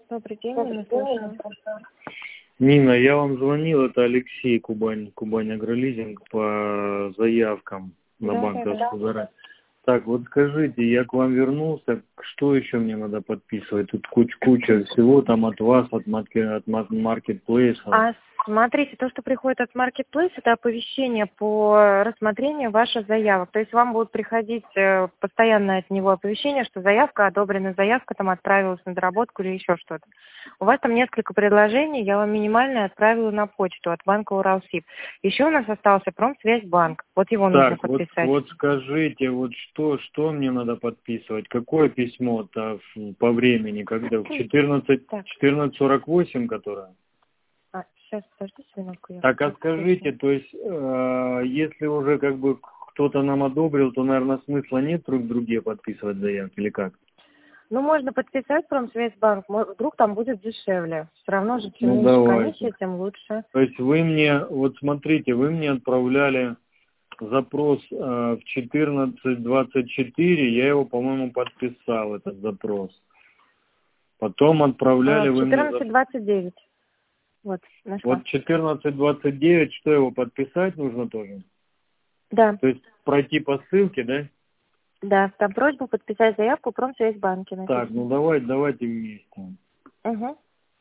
Добрый день, Нина, слушаю. Нина, я вам звонил, это Алексей, Кубань Агролизинг, по заявкам на банковскую гарантию. Так, вот скажите, я к вам вернулся, что еще мне надо подписывать? Тут куча всего, там от вас, от маркетплейса. Смотрите, то, что приходит от Marketplace, это оповещение по рассмотрению ваших заявок. То есть вам будут приходить постоянно от него оповещение, что заявка одобрена, заявка там отправилась на доработку или еще что-то. У вас там несколько предложений, я вам минимальное отправила на почту от банка Уралсиб. Еще у нас остался Промсвязьбанк. Вот его нужно подписать. Вот скажите, вот что мне надо подписывать? Какое письмо-то по времени, когда? В 14:48, которое? Сейчас, подождите минутку. Так, а скажите, то есть, если уже как бы кто-то нам одобрил, то, наверное, смысла нет друг друге подписывать заявки или как? Ну, можно подписать Промсвязьбанк, вдруг там будет дешевле. Все равно же, чем меньше комиссия, тем лучше. То есть вы мне, вот смотрите, вы мне отправляли запрос в 14:24, я его, по-моему, подписал, этот запрос. Потом отправляли вы мне... 14:29. Вот, нашла. Вот 14:29, что его подписать нужно тоже? Да. То есть пройти по ссылке, да? Да, там просьбу подписать заявку в Промсвязьбанке. Так, ну давайте вместе. Угу.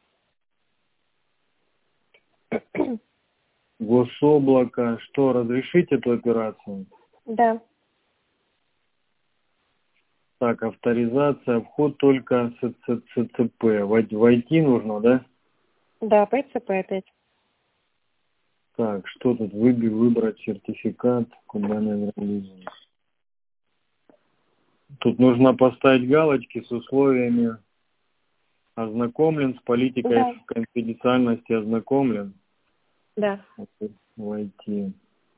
Гособлако, что, разрешить эту операцию? Да. Так, авторизация, вход только с ЦЦП. Войти нужно, да? Да, ПЦП опять. Так, что тут? Выбрать сертификат, куда нажать. Тут нужно поставить галочки с условиями. Ознакомлен с политикой конфиденциальности, ознакомлен. Да. Войти.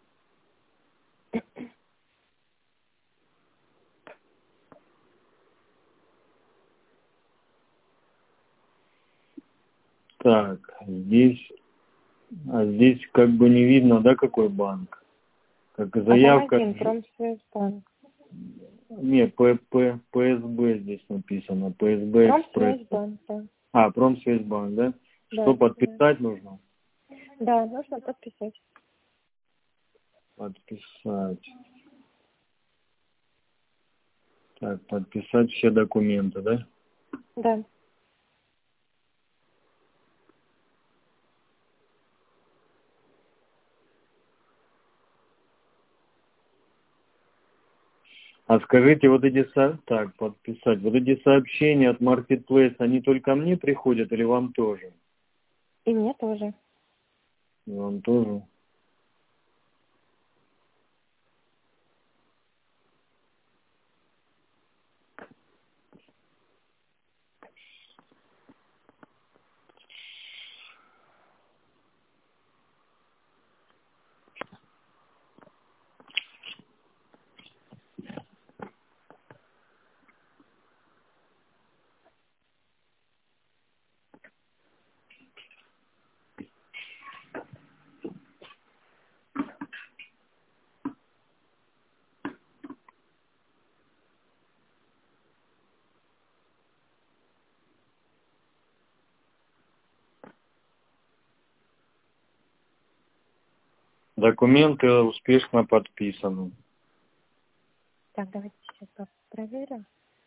Так, здесь как бы не видно, да, какой банк? Как заявка. А там один, Промсвязьбанк. Нет, ПСБ здесь написано. ПСБ Экспресс. Промсвязьбанк, да. Промсвязьбанк, да? Да. Что подписать нужно? Да, нужно подписать. Подписать. Так, подписать все документы, да? Да. А скажите, вот эти подписать. Вот эти сообщения от Marketplace, они только мне приходят или вам тоже? И мне тоже. И вам тоже. Документы успешно подписаны. Так, давайте сейчас проверим.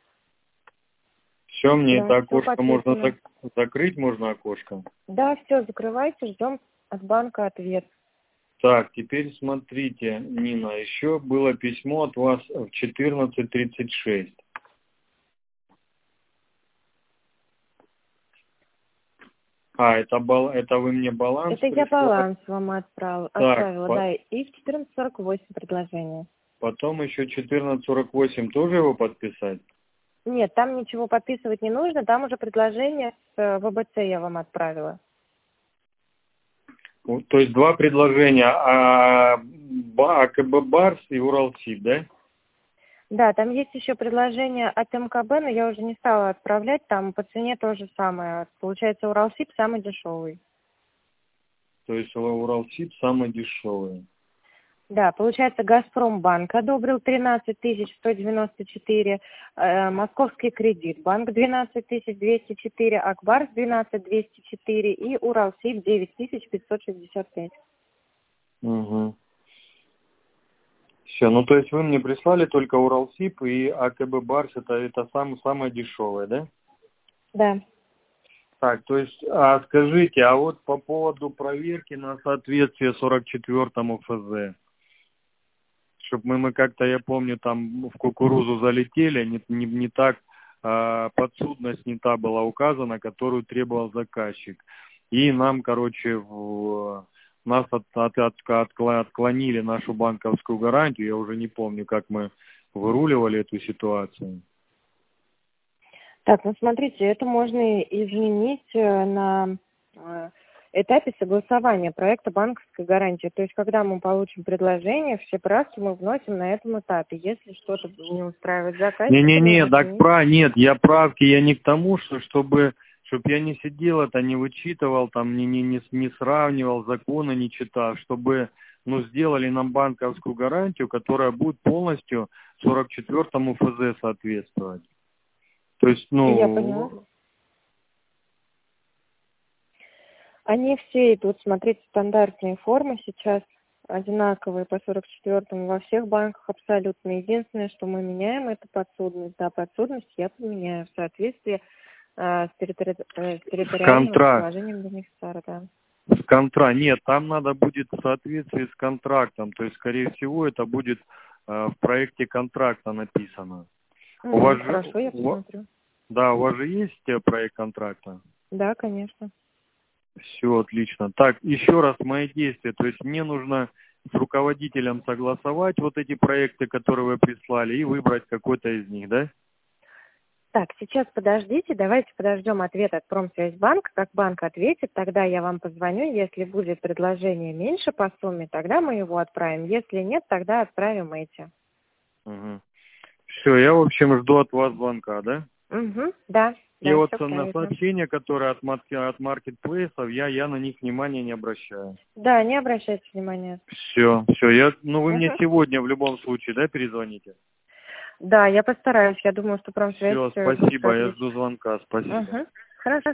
Все, мне Да, это окошко подписано. можно закрыть, можно окошко? Да, все, закрывайте, ждем от банка ответ. Так, теперь смотрите, Нина, еще было письмо от вас в 14:36. Это вы мне баланс Это я прислали? баланс вам отправила, да, и в 14:48 предложение. Потом еще 14:48 тоже его подписать? Нет, там ничего подписывать не нужно, там уже предложение с ВБЦ я вам отправила. То есть два предложения, АКБ Барс и Уралсиб, да? Да, там есть еще предложение от МКБ, но я уже не стала отправлять, там по цене то же самое. Получается, Уралсиб самый дешевый. То есть Уралсиб самый дешевый. Да, получается, Газпромбанк одобрил 13 194, Московский кредитбанк 12 204, Акбарс 12 204 и Уралсиб 9 565. Угу. Все, ну то есть вы мне прислали только Уралсиб и АКБ Барс, это самое дешевое, да? Да. Так, то есть, скажите, а вот по поводу проверки на соответствие 44-му ФЗ, чтобы мы как-то, я помню, там в кукурузу залетели, не так подсудность не та была указана, которую требовал заказчик. И нам, короче, нас отклонили нашу банковскую гарантию, я уже не помню, как мы выруливали эту ситуацию. Так, ну смотрите, это можно изменить на этапе согласования проекта банковской гарантии. То есть, когда мы получим предложение, все правки мы вносим на этом этапе. Если что-то не устраивает заказчика... Нет, я правки, я не к тому, чтобы я не сидел, это не вычитывал, там не сравнивал, законы не читал, чтобы сделали нам банковскую гарантию, которая будет полностью 44-му ФЗ соответствовать. То есть, Я поняла. Они все идут, смотрите, стандартные формы сейчас, одинаковые по 44-му во всех банках абсолютно. Единственное, что мы меняем, это подсудность. Да, подсудность я поменяю в соответствии с территориальным положением бенефициара, да. Нет, там надо будет в соответствии с контрактом, то есть, скорее всего, это будет в проекте контракта написано. Хорошо, я посмотрю. Да, у вас же есть проект контракта? Да, конечно. Все, отлично. Так, еще раз мои действия, то есть мне нужно с руководителем согласовать вот эти проекты, которые вы прислали, и выбрать какой-то из них, да? Так, сейчас подождите, давайте подождем ответ от Промсвязьбанка. Как банк ответит, тогда я вам позвоню. Если будет предложение меньше по сумме, тогда мы его отправим. Если нет, тогда отправим эти. Угу. Все, я, в общем, жду от вас звонка, да? Угу, да. И да, вот на сообщения, которые от маркетплейсов, я на них внимания не обращаю. Да, не обращайте внимания. Все, вы мне сегодня в любом случае, да, перезвоните? Да, я постараюсь. Я думаю, что Промсвязь... Все, спасибо, я жду звонка, спасибо. Хорошо.